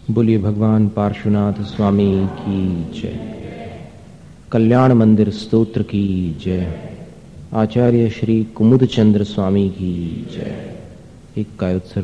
बोलिए भगवान पार्श्वनाथ स्वामी की जय। कल्याण मंदिर स्तोत्र की जय। आचार्य श्री कुमुद चंद्र स्वामी की जय। एक कायोत्सर्ग।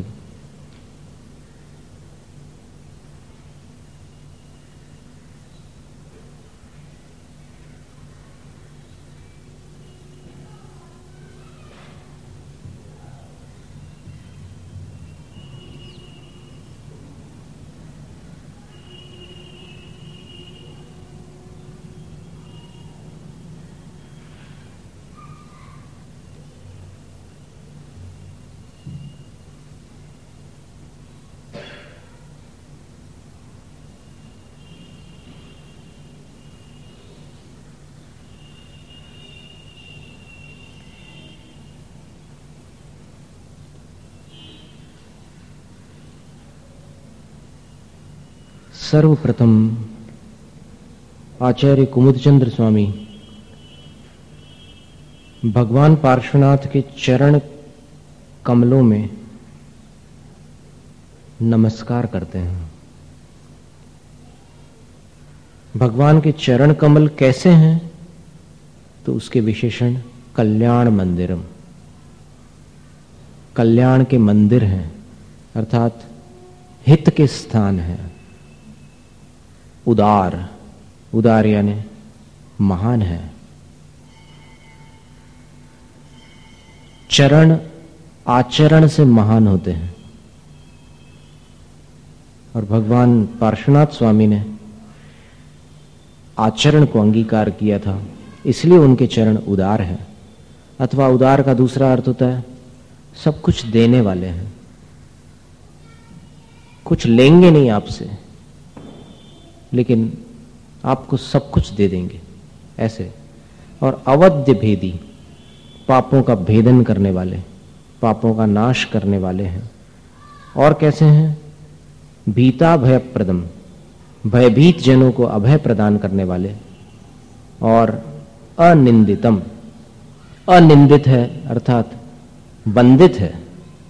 सर्वप्रथम आचार्य कुमुदचंद्र स्वामी भगवान पार्श्वनाथ के चरण कमलों में नमस्कार करते हैं। भगवान के चरण कमल कैसे हैं तो उसके विशेषण कल्याण मंदिरम, कल्याण के मंदिर हैं, अर्थात हित के स्थान हैं। उदार, उदार यानी महान है। चरण आचरण से महान होते हैं और भगवान पार्श्वनाथ स्वामी ने आचरण को अंगीकार किया था, इसलिए उनके चरण उदार हैं। अथवा उदार का दूसरा अर्थ होता है सब कुछ देने वाले हैं, कुछ लेंगे नहीं आपसे लेकिन आपको सब कुछ दे देंगे ऐसे। और अवध्य भेदी, पापों का भेदन करने वाले, पापों का नाश करने वाले हैं। और कैसे हैं? भीता भयप्रदम, भयभीत जनों को अभय प्रदान करने वाले। और अनिंदितम, अनिंदित है अर्थात वंदित है।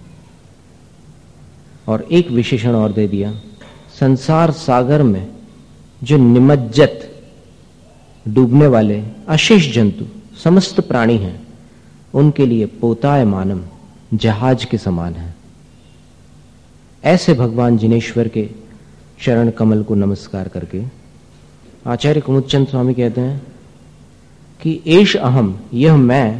और एक विशेषण और दे दिया, संसार सागर में जो निमज्जत डूबने वाले अशेष जंतु समस्त प्राणी हैं उनके लिए पोतायमानम, जहाज के समान है। ऐसे भगवान जिनेश्वर के चरण कमल को नमस्कार करके आचार्य कुमुदचंद स्वामी कहते हैं कि एष अहम, यह मैं,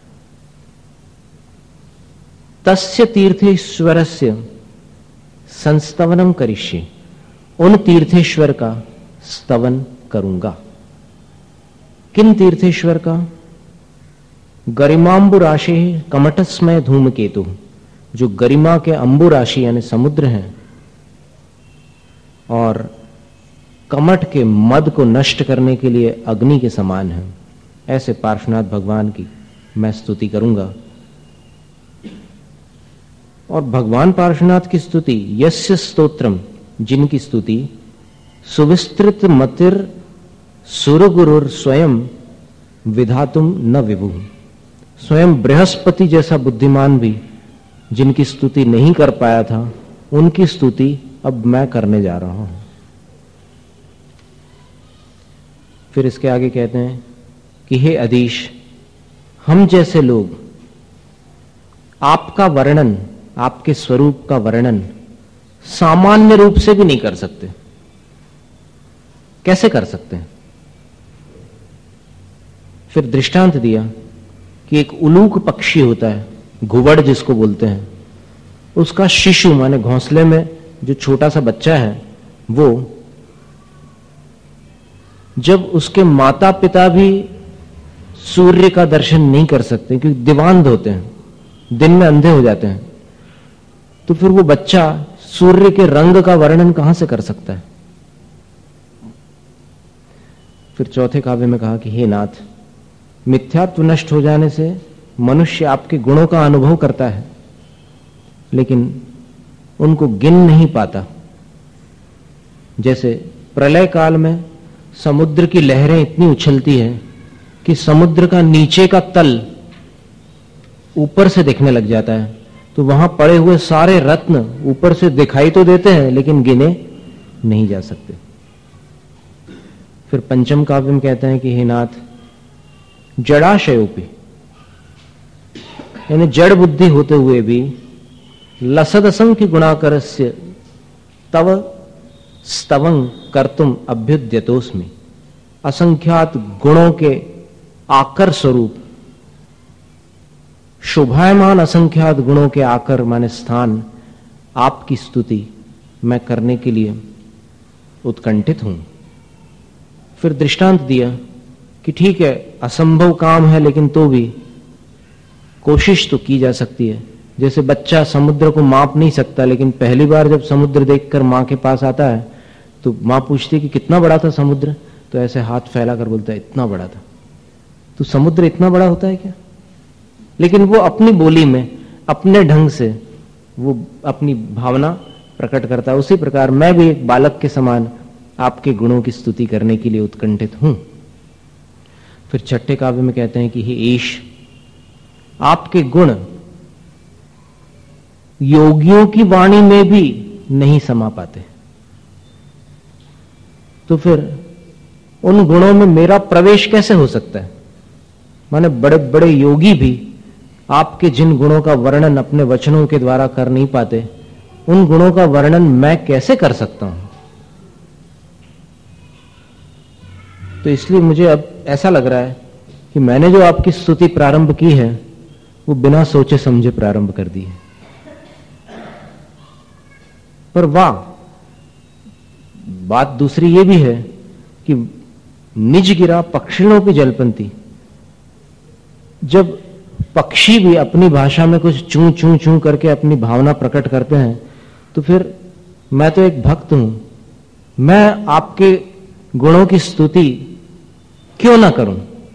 तस्य तीर्थेश्वरस्य संस्तवनम करिष्ये, उन तीर्थेश्वर का स्तवन करूंगा। किन तीर्थेश्वर का? गरिमांबु राशि कमटस्मय धूमकेतु, जो गरिमा के अंबु राशि यानी समुद्र हैं और कमट के मद को नष्ट करने के लिए अग्नि के समान हैं। ऐसे पार्श्वनाथ भगवान की मैं स्तुति करूंगा। और भगवान पार्श्वनाथ की स्तुति, यस्य स्तोत्रम, जिनकी स्तुति, सुविस्तृत मतिर सुरगुरुर स्वयं विधातुम न विभु, स्वयं बृहस्पति जैसा बुद्धिमान भी जिनकी स्तुति नहीं कर पाया था, उनकी स्तुति अब मैं करने जा रहा हूं। फिर इसके आगे कहते हैं कि हे अधीश, हम जैसे लोग आपका वर्णन, आपके स्वरूप का वर्णन सामान्य रूप से भी नहीं कर सकते। कैसे कर सकते हैं? फिर दृष्टांत दिया कि एक उलूक पक्षी होता है, घुवड़ जिसको बोलते हैं, उसका शिशु माने घोंसले में जो छोटा सा बच्चा है, वो जब उसके माता पिता भी सूर्य का दर्शन नहीं कर सकते क्योंकि दिवांध होते हैं, दिन में अंधे हो जाते हैं, तो फिर वो बच्चा सूर्य के रंग का वर्णन कहां से कर सकता है? फिर चौथे काव्य में कहा कि हे नाथ, मिथ्यात्व नष्ट हो जाने से मनुष्य आपके गुणों का अनुभव करता है लेकिन उनको गिन नहीं पाता। जैसे प्रलय काल में समुद्र की लहरें इतनी उछलती हैं कि समुद्र का नीचे का तल ऊपर से दिखने लग जाता है, तो वहां पड़े हुए सारे रत्न ऊपर से दिखाई तो देते हैं लेकिन गिने नहीं जा सकते। फिर पंचम काव्य में कहते हैं कि हे नाथ, जड़ाशयोपि, यानी जड़ बुद्धि होते हुए भी लसद असंख्य गुणाकरस्य तव स्तवं कर्तुम अभ्युद्यतोस्मि। असंख्यात गुणों के आकर स्वरूप, शोभायमान असंख्यात गुणों के आकर माने स्थान, आपकी स्तुति मैं करने के लिए उत्कंठित हूं। फिर दृष्टांत दिया कि ठीक है, असंभव काम है, लेकिन तो भी कोशिश तो की जा सकती है। जैसे बच्चा समुद्र को माप नहीं सकता, लेकिन पहली बार जब समुद्र देखकर मां के पास आता है तो मां पूछती है कि कितना बड़ा था समुद्र, तो ऐसे हाथ फैलाकर बोलता है इतना बड़ा था। तो समुद्र इतना बड़ा होता है क्या? लेकिन वो अपनी बोली में, अपने ढंग से वो अपनी भावना प्रकट करता है। उसी प्रकार मैं भी एक बालक के समान आपके गुणों की स्तुति करने के लिए उत्कंठित हूं। फिर छठे काव्य में कहते हैं कि हे ईश, आपके गुण योगियों की वाणी में भी नहीं समा पाते, तो फिर उन गुणों में मेरा प्रवेश कैसे हो सकता है? माने बड़े बड़े योगी भी आपके जिन गुणों का वर्णन अपने वचनों के द्वारा कर नहीं पाते, उन गुणों का वर्णन मैं कैसे कर सकता हूं? तो इसलिए मुझे अब ऐसा लग रहा है कि मैंने जो आपकी स्तुति प्रारंभ की है वो बिना सोचे समझे प्रारंभ कर दी है। पर वाह, बात दूसरी ये भी है कि निज गिरा पक्षिणों की जलपंती, जब पक्षी भी अपनी भाषा में कुछ चूं चूं चूं करके अपनी भावना प्रकट करते हैं, तो फिर मैं तो एक भक्त हूं, मैं आपके गुणों की स्तुति क्यों ना करूं?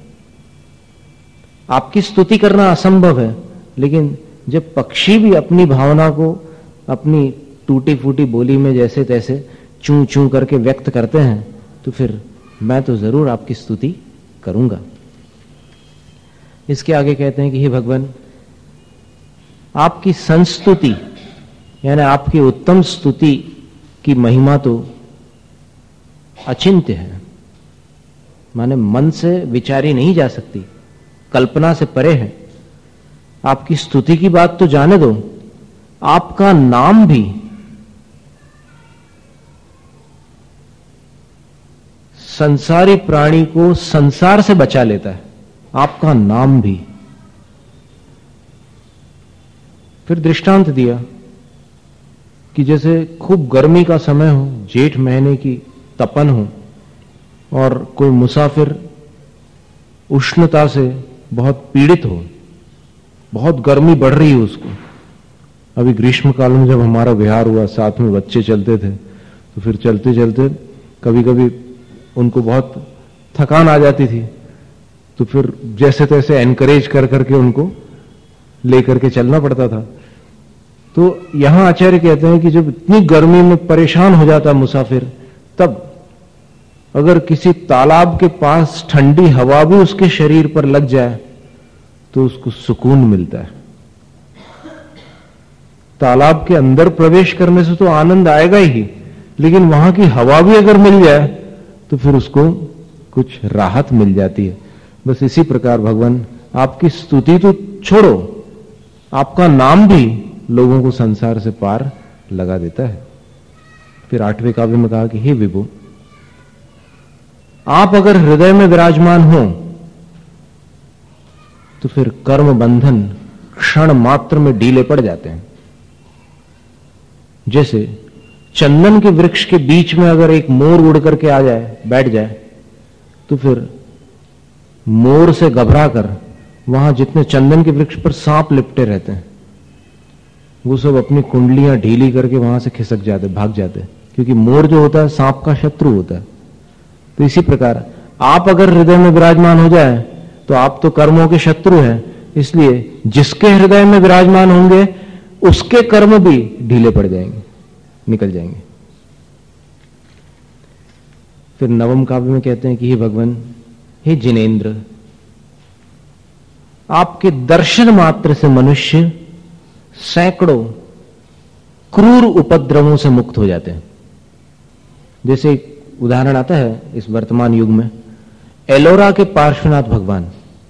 आपकी स्तुति करना असंभव है, लेकिन जब पक्षी भी अपनी भावना को अपनी टूटी फूटी बोली में जैसे तैसे चूं चूं करके व्यक्त करते हैं, तो फिर मैं तो जरूर आपकी स्तुति करूंगा। इसके आगे कहते हैं कि हे भगवान, आपकी संस्तुति यानी आपकी उत्तम स्तुति की महिमा तो अचिंत्य है, माने मन से विचारी नहीं जा सकती, कल्पना से परे है। आपकी स्तुति की बात तो जाने दो, आपका नाम भी संसारी प्राणी को संसार से बचा लेता है, आपका नाम भी। फिर दृष्टांत दिया कि जैसे खूब गर्मी का समय हो, जेठ महीने की तपन हो, और कोई मुसाफिर उष्णता से बहुत पीड़ित हो, बहुत गर्मी बढ़ रही हो उसको। अभी ग्रीष्म काल में जब हमारा विहार हुआ, साथ में बच्चे चलते थे, तो फिर चलते चलते कभी कभी उनको बहुत थकान आ जाती थी, तो फिर जैसे तैसे एनकरेज कर करके उनको लेकर के चलना पड़ता था। तो यहां आचार्य कहते हैं कि जब इतनी गर्मी में परेशान हो जाता मुसाफिर, तब अगर किसी तालाब के पास ठंडी हवा भी उसके शरीर पर लग जाए तो उसको सुकून मिलता है। तालाब के अंदर प्रवेश करने से तो आनंद आएगा ही, लेकिन वहां की हवा भी अगर मिल जाए तो फिर उसको कुछ राहत मिल जाती है। बस इसी प्रकार भगवान, आपकी स्तुति तो छोड़ो, आपका नाम भी लोगों को संसार से पार लगा देता है। फिर 8वें काव्य में कहा कि हे विभु, आप अगर हृदय में विराजमान हो तो फिर कर्म बंधन क्षण मात्र में ढीले पड़ जाते हैं। जैसे चंदन के वृक्ष के बीच में अगर एक मोर उड़ करके आ जाए, बैठ जाए, तो फिर मोर से घबराकर वहां जितने चंदन के वृक्ष पर सांप लिपटे रहते हैं, वो सब अपनी कुंडलियां ढीली करके वहां से खिसक जाते, भाग जाते, क्योंकि मोर जो होता है सांप का शत्रु होता है। तो इसी प्रकार आप अगर हृदय में विराजमान हो जाए तो आप तो कर्मों के शत्रु हैं, इसलिए जिसके हृदय में विराजमान होंगे उसके कर्म भी ढीले पड़ जाएंगे, निकल जाएंगे। फिर 9वें काव्य में कहते हैं कि हे भगवान, हे जिनेन्द्र, आपके दर्शन मात्र से मनुष्य सैकड़ों क्रूर उपद्रवों से मुक्त हो जाते हैं। जैसे एक उदाहरण आता है इस वर्तमान युग में, एलोरा के पार्श्वनाथ भगवान,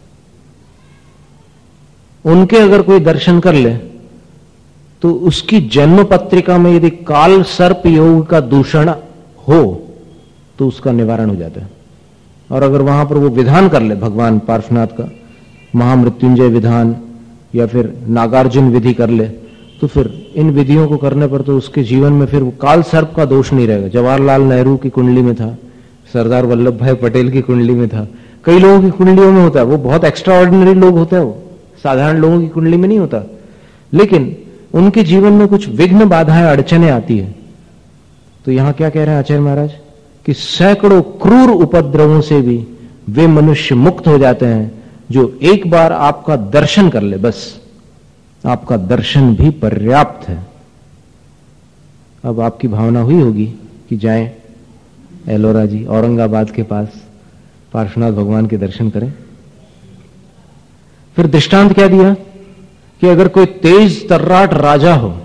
उनके अगर कोई दर्शन कर ले तो उसकी जन्म पत्रिका में यदि काल सर्प योग का दूषण हो तो उसका निवारण हो जाता है। और अगर वहां पर वो विधान कर ले भगवान पार्श्वनाथ का, महामृत्युंजय विधान या फिर नागार्जुन विधि कर ले, तो फिर इन विधियों को करने पर तो उसके जीवन में फिर वो काल सर्प का दोष नहीं रहेगा। जवाहरलाल नेहरू की कुंडली में था, सरदार वल्लभ भाई पटेल की कुंडली में था, कई लोगों की कुंडलियों में होता है। वो बहुत एक्स्ट्रा ऑर्डिनरी लोग होते हैं, वो साधारण लोगों की कुंडली में नहीं होता, लेकिन उनके जीवन में कुछ विघ्न बाधाएं अड़चने आती है। तो यहां क्या कह रहे हैं आचार्य महाराज कि सैकड़ों क्रूर उपद्रवों से भी वे मनुष्य मुक्त हो जाते हैं जो एक बार आपका दर्शन कर ले, बस आपका दर्शन भी पर्याप्त है। अब आपकी भावना हुई होगी कि जाएं एलोरा जी औरंगाबाद के पास पार्श्वनाथ भगवान के दर्शन करें। फिर दृष्टांत क्या दिया कि अगर कोई तेज तर्राट राजा हो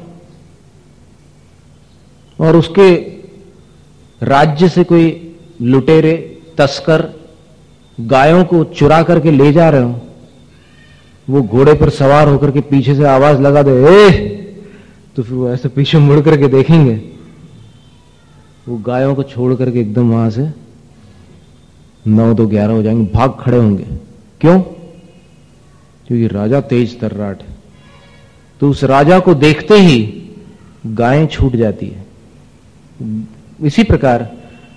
और उसके राज्य से कोई लुटेरे तस्कर गायों को चुरा करके ले जा रहे हो, वो घोड़े पर सवार होकर के पीछे से आवाज लगा दे ए, तो फिर वो ऐसे पीछे मुड़ करके देखेंगे, वो गायों को छोड़ करके एकदम वहां से 9 तो 11 हो जाएंगे, भाग खड़े होंगे। क्यों? क्योंकि राजा तेज तर्राट है। तो उस राजा को देखते ही गायें छूट जाती है। इसी प्रकार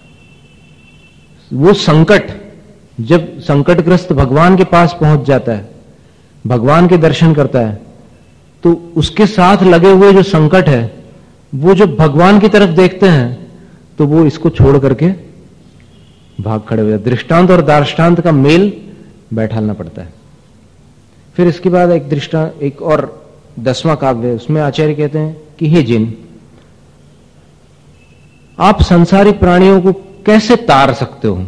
वो संकट, जब संकटग्रस्त भगवान के पास पहुंच जाता है, भगवान के दर्शन करता है, तो उसके साथ लगे हुए जो संकट है वो जब भगवान की तरफ देखते हैं तो वो इसको छोड़ करके भाग खड़े हो जाते। दृष्टांत और दार्ष्टांत का मेल बैठालना पड़ता है। फिर इसके बाद एक और 10वां काव्य, उसमें आचार्य कहते हैं कि हे जिन, आप संसारी प्राणियों को कैसे तार सकते हो?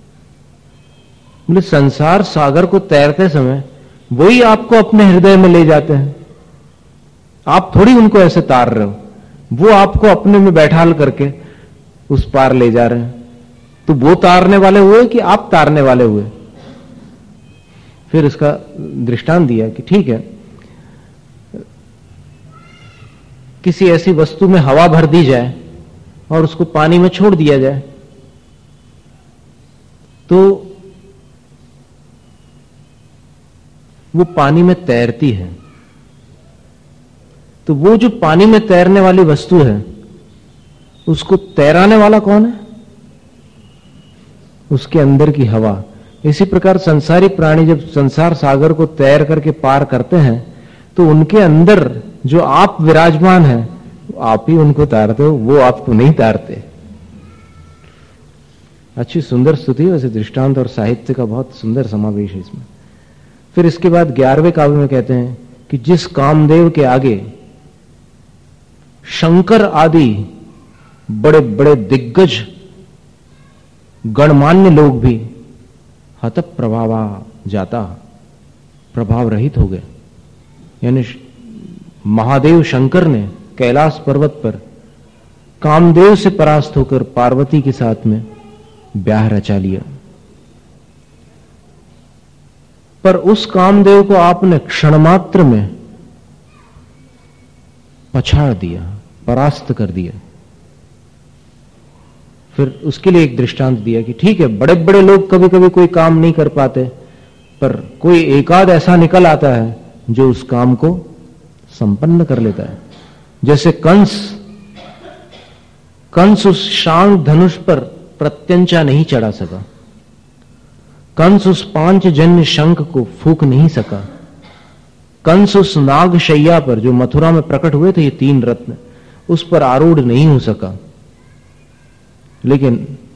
बोले संसार सागर को तैरते समय वही आपको अपने हृदय में ले जाते हैं, आप थोड़ी उनको ऐसे तार रहे हो, वो आपको अपने में बैठाल करके उस पार ले जा रहे हैं। तो वो तारने वाले हुए कि आप तारने वाले हुए? फिर इसका दृष्टांत दिया कि ठीक है, किसी ऐसी वस्तु में हवा भर दी जाए और उसको पानी में छोड़ दिया जाए, तो वो पानी में तैरती है। तो वो जो पानी में तैरने वाली वस्तु है, उसको तैराने वाला कौन है? उसके अंदर की हवा। इसी प्रकार संसारी प्राणी जब संसार सागर को तैर करके पार करते हैं तो उनके अंदर जो आप विराजमान हैं, आप ही उनको तारते हो, वो आपको नहीं तारते। अच्छी सुंदर स्तुति है वैसे, दृष्टांत और साहित्य का बहुत सुंदर समावेश है इसमें। फिर इसके बाद 11वें काव्य में कहते हैं कि जिस कामदेव के आगे शंकर आदि बड़े बड़े दिग्गज गणमान्य लोग भी हत प्रभावा जाता, प्रभाव रहित हो गए। यानी महादेव शंकर ने कैलाश पर्वत पर कामदेव से परास्त होकर पार्वती के साथ में ब्याह रचा लिया, पर उस कामदेव को आपने क्षण मात्र में पछाड़ दिया, परास्त कर दिया। फिर उसके लिए एक दृष्टांत दिया कि ठीक है, बड़े बड़े लोग कभी कभी कोई काम नहीं कर पाते, पर कोई एकाध ऐसा निकल आता है जो उस काम को संपन्न कर लेता है। जैसे कंस उस शांग धनुष पर प्रत्यंचा नहीं चढ़ा सका, कंस उस 5 जन्य शंख को फूंक नहीं सका, कंस उस नाग शैया पर जो मथुरा में प्रकट हुए थे ये 3 रत्न, उस पर आरूढ़ नहीं हो सका। लेकिन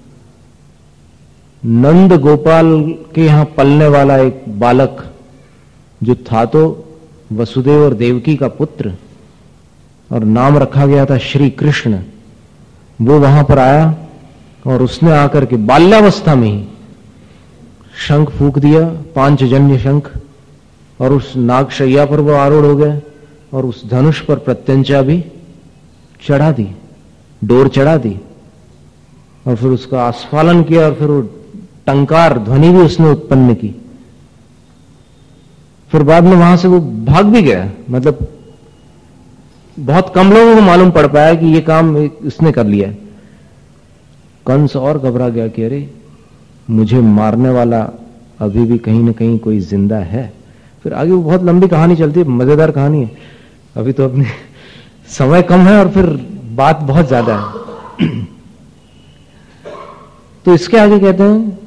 नंद गोपाल के यहां पलने वाला एक बालक जो था तो वसुदेव और देवकी का पुत्र और नाम रखा गया था श्री कृष्ण, वो वहां पर आया और उसने आकर के बाल्यावस्था में ही शंख फूंक दिया, 5 जन्य शंख, और उस नागशैया पर वो आरूढ़ हो गए और उस धनुष पर प्रत्यंचा भी चढ़ा दी, डोर चढ़ा दी। और फिर उसका आस्फालन किया और फिर वो टंकार ध्वनि भी उसने उत्पन्न की। फिर बाद में वहां से वो भाग भी गया। मतलब बहुत कम लोगों को मालूम पड़ पाया कि ये काम इसने कर लिया। कंस और घबरा गया कि अरे मुझे मारने वाला अभी भी कहीं ना कहीं कोई जिंदा है। फिर आगे वो बहुत लंबी कहानी चलती है, मजेदार कहानी है। अभी तो अपने समय कम है और फिर बात बहुत ज्यादा है। तो इसके आगे कहते हैं,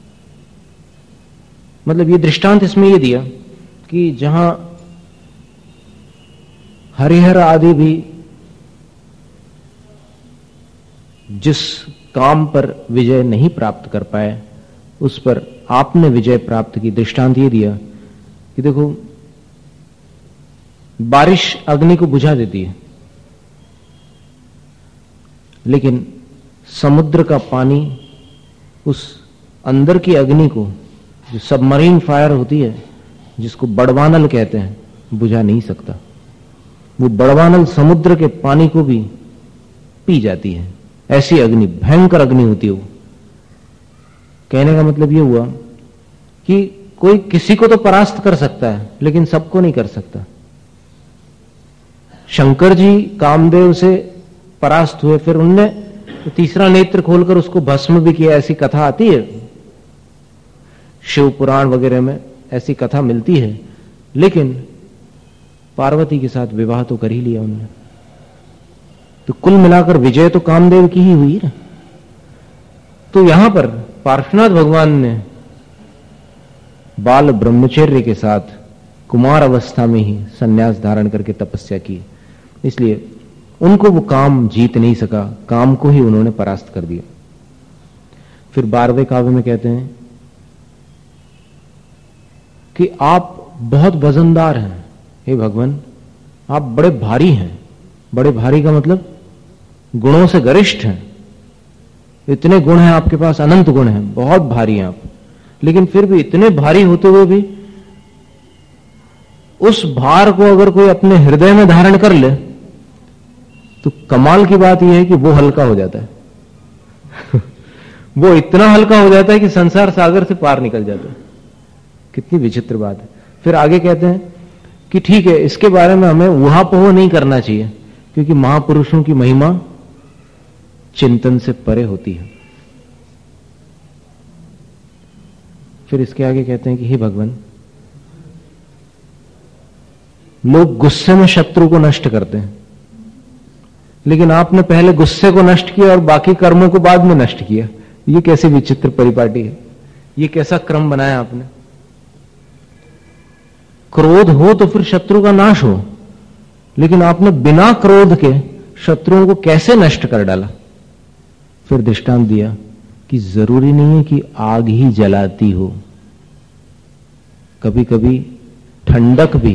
मतलब ये दृष्टांत इसमें ये दिया कि जहां हरिहर आदि भी जिस काम पर विजय नहीं प्राप्त कर पाए उस पर आपने विजय प्राप्त की। दृष्टांत ये दिया कि देखो, बारिश अग्नि को बुझा देती है, लेकिन समुद्र का पानी उस अंदर की अग्नि को, जो सबमरीन फायर होती है, जिसको बड़वानल कहते हैं, बुझा नहीं सकता। वो बड़वानल समुद्र के पानी को भी पी जाती है। ऐसी अग्नि, भयंकर अग्नि होती है वो। कहने का मतलब ये हुआ कि कोई किसी को तो परास्त कर सकता है, लेकिन सबको नहीं कर सकता। शंकर जी कामदेव से परास्त हुए, फिर उनने तीसरा नेत्र खोलकर उसको भस्म भी किया। ऐसी कथा आती है, शिव पुराण वगैरह में ऐसी कथा मिलती है। लेकिन पार्वती के साथ विवाह तो कर ही लिया उन्होंने। तो कुल मिलाकर विजय तो कामदेव की ही हुई ना। तो यहां पर पार्श्वनाथ भगवान ने बाल ब्रह्मचर्य के साथ कुमार अवस्था में ही संन्यास धारण करके तपस्या की, इसलिए उनको वो काम जीत नहीं सका, काम को ही उन्होंने परास्त कर दिया। फिर 12वें काव्य में कहते हैं कि आप बहुत वजनदार हैं हे भगवान, आप बड़े भारी हैं। बड़े भारी का मतलब गुणों से गरिष्ठ हैं। इतने गुण हैं आपके पास, अनंत गुण हैं, बहुत भारी हैं आप। लेकिन फिर भी इतने भारी होते हुए भी उस भार को अगर कोई अपने हृदय में धारण कर ले तो कमाल की बात यह है कि वो हल्का हो जाता है। वो इतना हल्का हो जाता है कि संसार सागर से पार निकल जाता है। कितनी विचित्र बात है। फिर आगे कहते हैं कि ठीक है, इसके बारे में हमें ऊहापोह नहीं करना चाहिए, क्योंकि महापुरुषों की महिमा चिंतन से परे होती है। फिर इसके आगे कहते हैं कि हे भगवान, लोग गुस्से में शत्रु को नष्ट करते हैं, लेकिन आपने पहले गुस्से को नष्ट किया और बाकी कर्मों को बाद में नष्ट किया। ये कैसी विचित्र परिपाटी है, ये कैसा क्रम बनाया आपने। क्रोध हो तो फिर शत्रु का नाश हो, लेकिन आपने बिना क्रोध के शत्रुओं को कैसे नष्ट कर डाला। फिर दृष्टांत दिया कि जरूरी नहीं है कि आग ही जलाती हो, कभी कभी ठंडक भी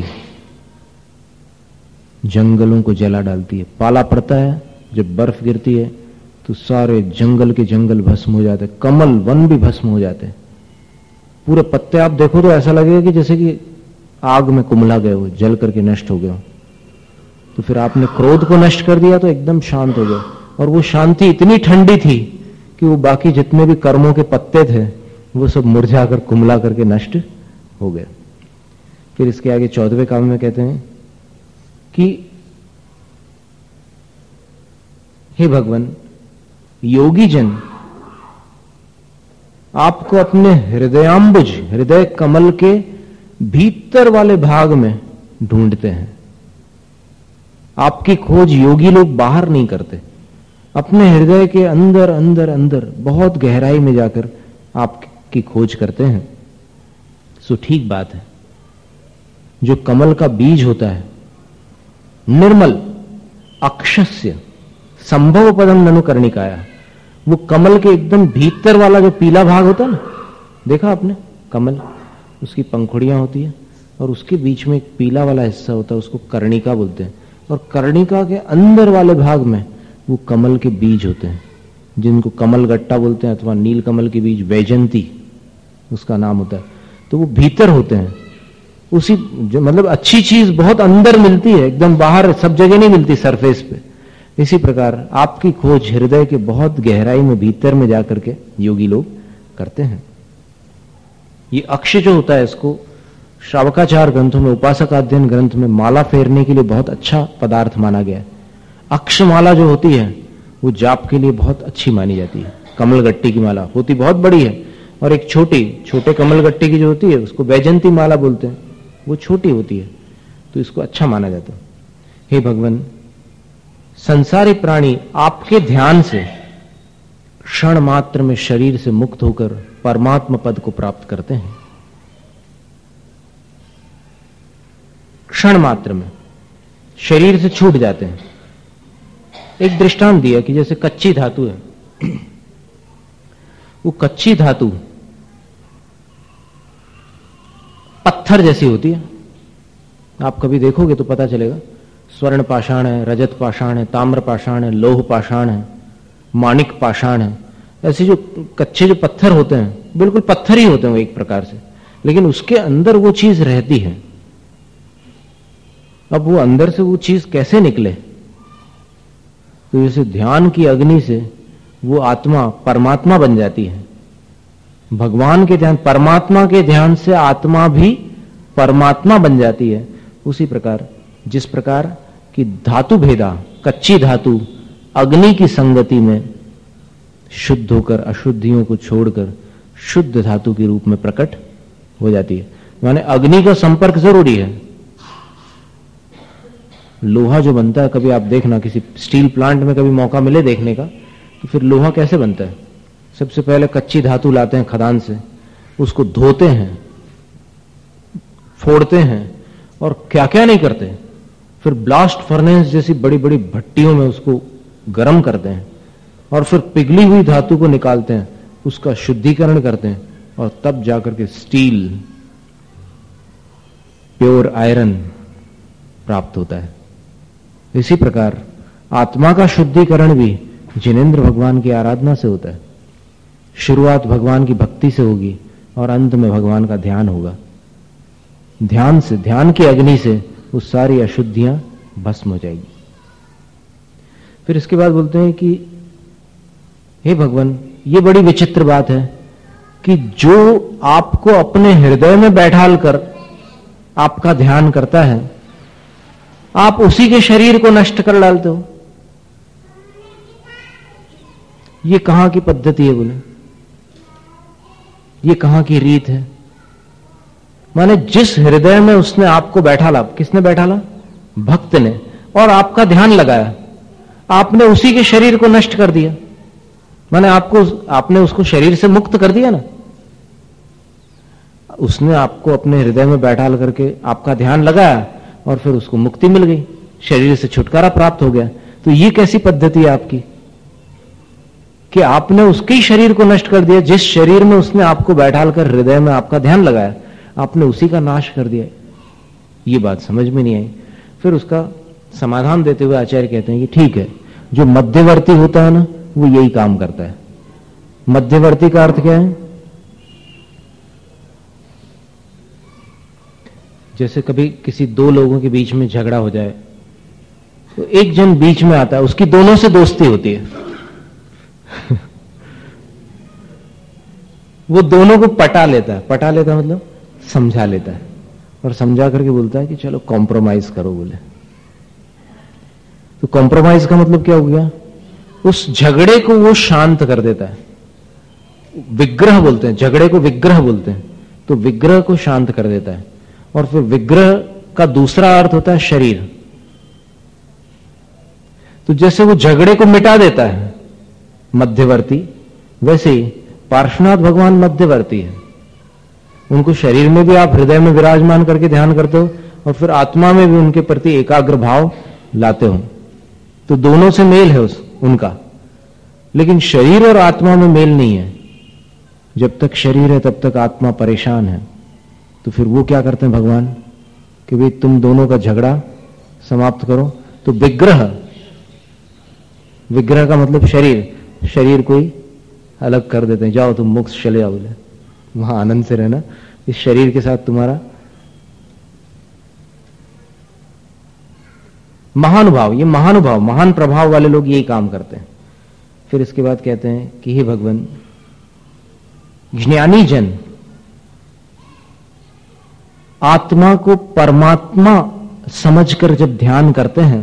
जंगलों को जला डालती है। पाला पड़ता है, जब बर्फ गिरती है तो सारे जंगल के जंगल भस्म हो जाते हैं, कमल वन भी भस्म हो जाते हैं। पूरे पत्ते आप देखो तो ऐसा लगेगा कि जैसे कि आग में कुमला गए हो, जल करके नष्ट हो गए हो। तो फिर आपने क्रोध को नष्ट कर दिया तो एकदम शांत हो गए, और वो शांति इतनी ठंडी थी कि वो बाकी जितने भी कर्मों के पत्ते थे वो सब मुरझा कर कुमला करके नष्ट हो गए। फिर इसके आगे 14वें काव्य में कहते हैं कि हे भगवान, योगी जन आपको अपने हृदयाम्बुज, हृदय कमल के भीतर वाले भाग में ढूंढते हैं। आपकी खोज योगी लोग बाहर नहीं करते, अपने हृदय के अंदर अंदर अंदर बहुत गहराई में जाकर आपकी खोज करते हैं। सो ठीक बात है, जो कमल का बीज होता है, निर्मल अक्षस्य संभव पदम ननु कर्णिकाया, वो कमल के एकदम भीतर वाला जो पीला भाग होता है ना, देखा आपने कमल, उसकी पंखुड़ियां होती है और उसके बीच में एक पीला वाला हिस्सा होता है, उसको कर्णिका बोलते हैं। और कर्णिका के अंदर वाले भाग में वो कमल के बीज होते हैं, जिनको कमल गट्टा बोलते हैं, अथवा नील कमल के बीज, वैजंती उसका नाम होता है। तो वो भीतर होते हैं। उसी जो मतलब अच्छी चीज बहुत अंदर मिलती है, एकदम बाहर सब जगह नहीं मिलती सरफेस पे, इसी प्रकार आपकी खोज हृदय के बहुत गहराई में भीतर में जाकर के योगी लोग करते हैं। ये अक्ष जो होता है, इसको श्रावकाचार ग्रंथों में, उपासकाध्ययन ग्रंथ में माला फेरने के लिए बहुत अच्छा पदार्थ माना गया है। अक्षमाला जो होती है वो जाप के लिए बहुत अच्छी मानी जाती है। कमलगट्टी की माला होती बहुत बड़ी है, और एक छोटे कमलगट्टी की जो होती है उसको वैजंती माला बोलते हैं, वो छोटी होती है, तो इसको अच्छा माना जाता है। हे भगवान, संसारी प्राणी आपके ध्यान से क्षण मात्र में शरीर से मुक्त होकर परमात्मा पद को प्राप्त करते हैं। क्षण मात्र में शरीर से छूट जाते हैं। एक दृष्टांत दिया कि जैसे कच्ची धातु है, वो कच्ची धातु पत्थर जैसी होती है। आप कभी देखोगे तो पता चलेगा, स्वर्ण पाषाण है, रजत पाषाण है, ताम्र पाषाण है, लौह पाषाण है, माणिक पाषाण है। ऐसे जो कच्चे जो पत्थर होते हैं बिल्कुल पत्थर ही होते हैं वो एक प्रकार से, लेकिन उसके अंदर वो चीज रहती है। अब वो अंदर से वो चीज कैसे निकले? तो जैसे ध्यान की अग्नि से वो आत्मा परमात्मा बन जाती है। भगवान के ध्यान, परमात्मा के ध्यान से आत्मा भी परमात्मा बन जाती है। उसी प्रकार जिस प्रकार की धातु भेदा, कच्ची धातु अग्नि की संगति में शुद्ध होकर अशुद्धियों को छोड़कर शुद्ध धातु के रूप में प्रकट हो जाती है। माने अग्नि का संपर्क जरूरी है। लोहा जो बनता है, कभी आप देखना किसी स्टील प्लांट में कभी मौका मिले देखने का, तो फिर लोहा कैसे बनता है? सबसे पहले कच्ची धातु लाते हैं खदान से, उसको धोते हैं, फोड़ते हैं और क्या क्या नहीं करते। फिर ब्लास्ट फर्नेस जैसी बड़ी बड़ी भट्टियों में उसको गर्म करते हैं और फिर पिघली हुई धातु को निकालते हैं, उसका शुद्धिकरण करते हैं और तब जाकर के स्टील, प्योर आयरन प्राप्त होता है। इसी प्रकार आत्मा का शुद्धिकरण भी जिनेंद्र भगवान की आराधना से होता है। शुरुआत भगवान की भक्ति से होगी और अंत में भगवान का ध्यान होगा। ध्यान से, ध्यान की अग्नि से वो सारी अशुद्धियां भस्म हो जाएगी। फिर इसके बाद बोलते हैं कि हे भगवान, ये बड़ी विचित्र बात है कि जो आपको अपने हृदय में बैठाल कर आपका ध्यान करता है, आप उसी के शरीर को नष्ट कर डालते हो। ये कहां की पद्धति है? बोले ये कहां की रीत है? माने जिस हृदय में उसने आपको बैठाला, किसने बैठाला? भक्त ने, और आपका ध्यान लगाया, आपने उसी के शरीर को नष्ट कर दिया। माने आपने उसको शरीर से मुक्त कर दिया ना। उसने आपको अपने हृदय में बैठाल करके आपका ध्यान लगाया और फिर उसको मुक्ति मिल गई, शरीर से छुटकारा प्राप्त हो गया। तो ये कैसी पद्धति है आपकी कि आपने उसके ही शरीर को नष्ट कर दिया? जिस शरीर में उसने आपको बैठाल कर हृदय में आपका ध्यान लगाया, आपने उसी का नाश कर दिया। ये बात समझ में नहीं आई। फिर उसका समाधान देते हुए आचार्य कहते हैं कि ठीक है, जो मध्यवर्ती होता है ना, वो यही काम करता है। मध्यवर्ती का अर्थ क्या है? जैसे कभी किसी दो लोगों के बीच में झगड़ा हो जाए तो एक जन बीच में आता है, उसकी दोनों से दोस्ती होती है। वो दोनों को पटा लेता है। पटा लेता मतलब समझा लेता है, और समझा करके बोलता है कि चलो कॉम्प्रोमाइज करो। बोले तो कॉम्प्रोमाइज का मतलब क्या हो गया? उस झगड़े को वो शांत कर देता है। विग्रह बोलते हैं, झगड़े को विग्रह बोलते हैं। तो विग्रह को शांत कर देता है। और फिर विग्रह का दूसरा अर्थ होता है शरीर। तो जैसे वो झगड़े को मिटा देता है मध्यवर्ती, वैसे ही पार्श्वनाथ भगवान मध्यवर्ती है। उनको शरीर में भी आप हृदय में विराजमान करके ध्यान करते हो और फिर आत्मा में भी उनके प्रति एकाग्र भाव लाते हो। तो दोनों से मेल है उनका, लेकिन शरीर और आत्मा में मेल नहीं है। जब तक शरीर है तब तक आत्मा परेशान है। तो फिर वो क्या करते हैं भगवान कि भाई तुम दोनों का झगड़ा समाप्त करो। तो विग्रह का मतलब शरीर को ही अलग कर देते हैं। जाओ तुम मोक्ष चले जाओ, बोले वहां आनंद से रहना, इस शरीर के साथ तुम्हारा महानुभाव, ये महानुभाव, महान प्रभाव वाले लोग यही काम करते हैं। फिर इसके बाद कहते हैं कि हे भगवान, ज्ञानी जन आत्मा को परमात्मा समझकर जब ध्यान करते हैं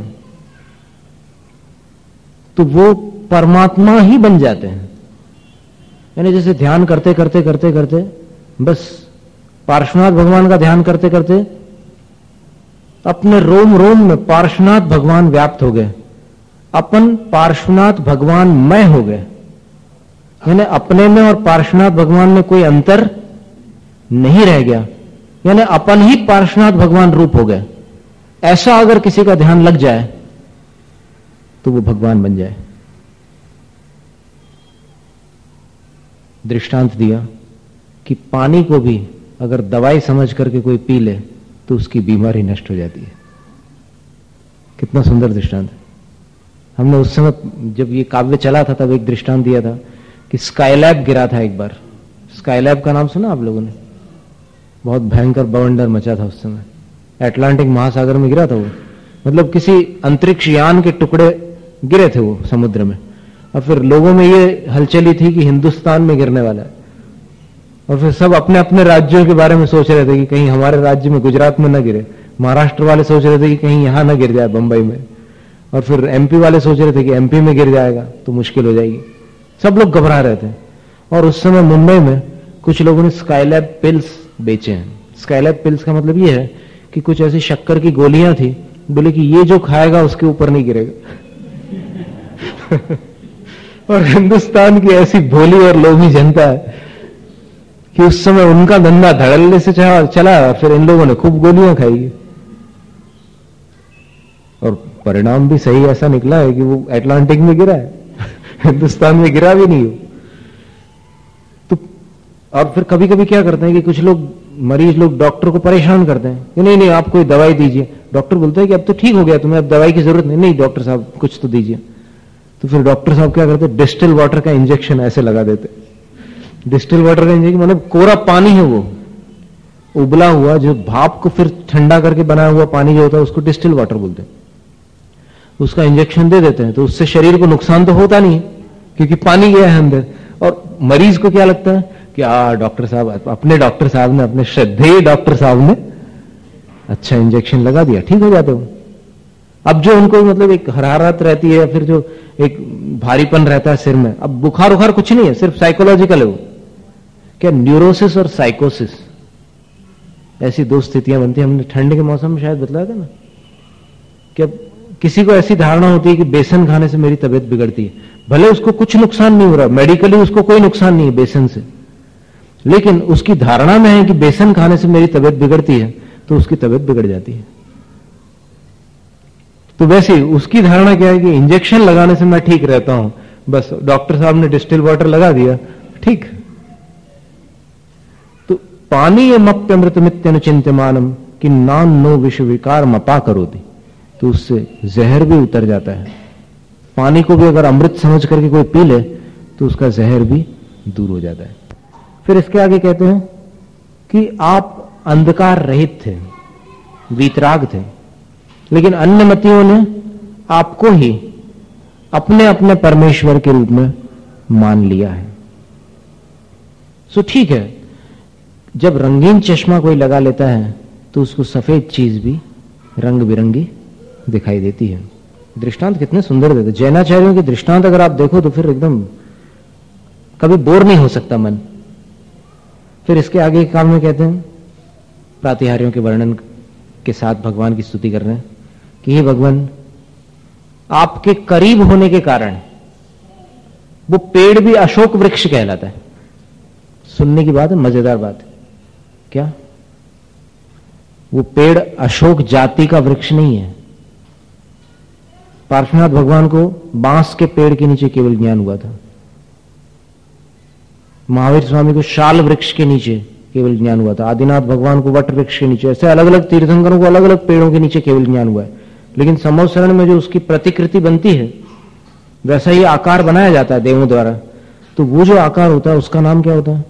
तो वो परमात्मा ही बन जाते हैं। यानी जैसे ध्यान करते करते करते करते बस पार्श्वनाथ भगवान का ध्यान करते करते अपने रोम रोम में पार्श्वनाथ भगवान व्याप्त हो गए, अपन पार्श्वनाथ भगवान मय हो गए। यानी अपने में और पार्श्वनाथ भगवान में कोई अंतर नहीं रह गया, यानी अपन ही पार्श्वनाथ भगवान रूप हो गए। ऐसा अगर किसी का ध्यान लग जाए तो वो भगवान बन जाए। दृष्टांत दिया कि पानी को भी अगर दवाई समझ करके कोई पी ले तो उसकी बीमारी नष्ट हो जाती है। कितना सुंदर दृष्टांत है। हमने उस समय जब ये काव्य चला था तब एक दृष्टांत दिया था कि स्काईलैब गिरा था एक बार। स्काईलैब का नाम सुना आप लोगों ने? बहुत भयंकर बवंडर मचा था उस समय, अटलांटिक महासागर में गिरा था वो। मतलब किसी अंतरिक्ष यान के टुकड़े गिरे थे वो समुद्र में, और फिर लोगों में ये हलचली थी कि हिंदुस्तान में गिरने वाला है। और फिर सब अपने अपने राज्यों के बारे में सोच रहे थे कि कहीं हमारे राज्य में, गुजरात में न गिरे। महाराष्ट्र वाले सोच रहे थे कि कहीं यहां न गिर जाए बंबई में, और फिर एमपी वाले सोच रहे थे कि एमपी में गिर जाएगा तो मुश्किल हो जाएगी। सब लोग घबरा रहे थे। और उस समय मुंबई में कुछ लोगों ने स्काईलैब पिल्स बेचे हैं। स्काईलैब पिल्स का मतलब ये है कि कुछ ऐसी शक्कर की गोलियां थी, बोले कि ये जो खाएगा उसके ऊपर नहीं गिरेगा। और हिंदुस्तान की ऐसी भोली और लोभी जनता है कि उस समय उनका धंधा धड़ल्ले से चला, फिर इन लोगों ने खूब गोलियां खाई। और परिणाम भी सही ऐसा निकला है कि वो अटलांटिक में गिरा है, हिंदुस्तान में गिरा भी नहीं हो। तो और फिर कभी कभी क्या करते हैं कि कुछ लोग, मरीज लोग डॉक्टर को परेशान करते हैं कि नहीं नहीं आप कोई दवाई दीजिए। डॉक्टर बोलते हैं कि अब तो ठीक हो गया, तुम्हें अब दवाई की जरूरत नहीं। नहीं डॉक्टर साहब कुछ तो दीजिए। तो फिर डॉक्टर साहब क्या करते, डिस्टिल वाटर का इंजेक्शन ऐसे लगा देते। डिस्टिल वाटर का इंजेक्शन मतलब कोरा पानी है, वो उबला हुआ जो भाप को फिर ठंडा करके बनाया हुआ पानी जो होता है उसको डिस्टिल वाटर बोलते हैं। उसका इंजेक्शन दे देते हैं तो उससे शरीर को नुकसान तो होता नहीं क्योंकि पानी गया है अंदर। और मरीज को क्या लगता है कि डॉक्टर साहब, अपने डॉक्टर साहब ने, अपने श्रद्धेय डॉक्टर साहब ने अच्छा इंजेक्शन लगा दिया, ठीक हो जाते हो। अब जो उनको मतलब एक हरारत रहती है या फिर जो एक भारीपन रहता है सिर में, अब बुखार उखार कुछ नहीं है, सिर्फ साइकोलॉजिकल है वो। क्या न्यूरोसिस और साइकोसिस ऐसी दो स्थितियां बनती है। हमने ठंड के मौसम में शायद बतलाया था ना, कि अब किसी को ऐसी धारणा होती है कि बेसन खाने से मेरी तबीयत बिगड़ती है। भले उसको कुछ नुकसान नहीं हो रहा, मेडिकली उसको कोई नुकसान नहीं है बेसन से, लेकिन उसकी धारणा में है कि बेसन खाने से मेरी तबीयत बिगड़ती है, तो उसकी तबीयत बिगड़ जाती है। तो वैसे ही उसकी धारणा क्या है कि इंजेक्शन लगाने से मैं ठीक रहता हूं, बस डॉक्टर साहब ने डिस्टिल वाटर लगा दिया, ठीक। तो पानी मप्यमृतमित्यनुचिंत्यमानम कि नान नो विश्व विकार मपा करो दी, तो उससे जहर भी उतर जाता है। पानी को भी अगर अमृत समझ करके कोई पी ले तो उसका जहर भी दूर हो जाता है। फिर इसके आगे कहते हैं कि आप अंधकार रहित थे, वीतराग थे, लेकिन अन्य मतियों ने आपको ही अपने अपने परमेश्वर के रूप में मान लिया है। सो ठीक है, जब रंगीन चश्मा कोई लगा लेता है तो उसको सफेद चीज भी रंग बिरंगी दिखाई देती है। दृष्टांत कितने सुंदर देते। जैनाचार्यों के दृष्टांत अगर आप देखो तो फिर एकदम कभी बोर नहीं हो सकता मन। फिर इसके आगे काम में कहते हैं, प्रातिहार्यों के वर्णन के साथ भगवान की स्तुति कर रहे हैं कि हे भगवान, आपके करीब होने के कारण वो पेड़ भी अशोक वृक्ष कहलाता है। सुनने की बात है, मजेदार बात है। क्या वो पेड़ अशोक जाति का वृक्ष नहीं है? पार्श्वनाथ भगवान को बांस के पेड़ के नीचे केवल ज्ञान हुआ था। महावीर स्वामी को शाल वृक्ष के नीचे केवल ज्ञान हुआ था। आदिनाथ भगवान को वट वृक्ष के नीचे। ऐसे अलग अलग तीर्थंकरों को अलग अलग पेड़ों के नीचे केवल ज्ञान हुआ है। लेकिन समोह शरण में जो उसकी प्रतिकृति बनती है, वैसा ही आकार बनाया जाता है देवों द्वारा। तो वो जो आकार होता है उसका नाम क्या होता है?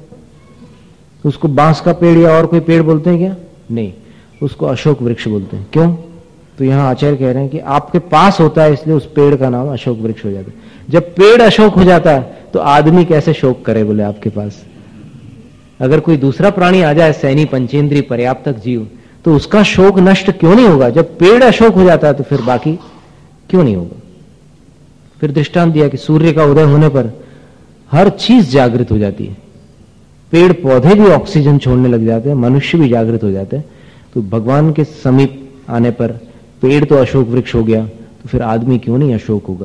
उसको बांस का पेड़ या और कोई पेड़ बोलते हैं क्या? नहीं, उसको अशोक वृक्ष बोलते हैं। क्यों? तो यहां आचार्य कह रहे हैं कि आपके पास होता है इसलिए उस पेड़ का नाम अशोक वृक्ष हो जाता है। जब पेड़ अशोक हो जाता है तो आदमी कैसे शोक करे, बोले आपके पास अगर कोई दूसरा प्राणी आ जाए, सैनी पंचेंद्रीय पर्याप्तक जीव, तो उसका शोक नष्ट क्यों नहीं होगा? जब पेड़ अशोक हो जाता है तो फिर बाकी क्यों नहीं होगा? फिर दृष्टांत दिया कि सूर्य का उदय होने पर हर चीज जागृत हो जाती है, पेड़ पौधे भी ऑक्सीजन छोड़ने लग जाते हैं, मनुष्य भी जागृत हो जाते हैं। तो भगवान के समीप आने पर पेड़ तो अशोक वृक्ष हो गया, तो फिर आदमी क्यों नहीं अशोक होगा?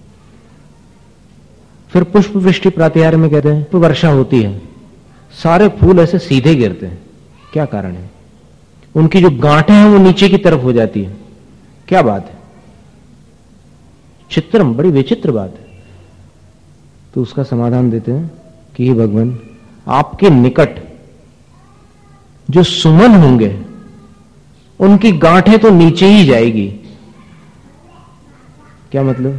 फिर पुष्प वृष्टि प्रातिहार्य में कहते हैं तो वर्षा होती है, सारे फूल ऐसे सीधे गिरते हैं, क्या कारण है? उनकी जो गांठें हैं वो नीचे की तरफ हो जाती है, क्या बात है? चित्रम, बड़ी विचित्र बात है। तो उसका समाधान देते हैं कि हे भगवान, आपके निकट जो सुमन होंगे उनकी गांठें तो नीचे ही जाएगी। क्या मतलब?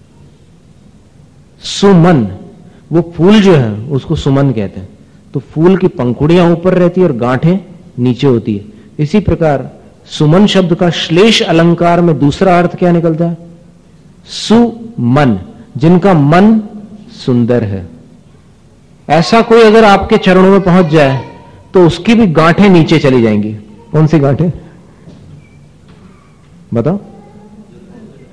सुमन, वो फूल जो है उसको सुमन कहते हैं, तो फूल की पंखुड़ियां ऊपर रहती है और गांठें नीचे होती है। इसी प्रकार सुमन शब्द का श्लेष अलंकार में दूसरा अर्थ क्या निकलता है? सुमन, जिनका मन सुंदर है। ऐसा कोई अगर आपके चरणों में पहुंच जाए तो उसकी भी गांठें नीचे चली जाएंगी। कौन सी गांठें बताओ?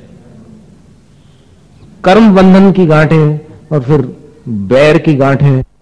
कर्म बंधन की गांठें और फिर बैर की गांठें।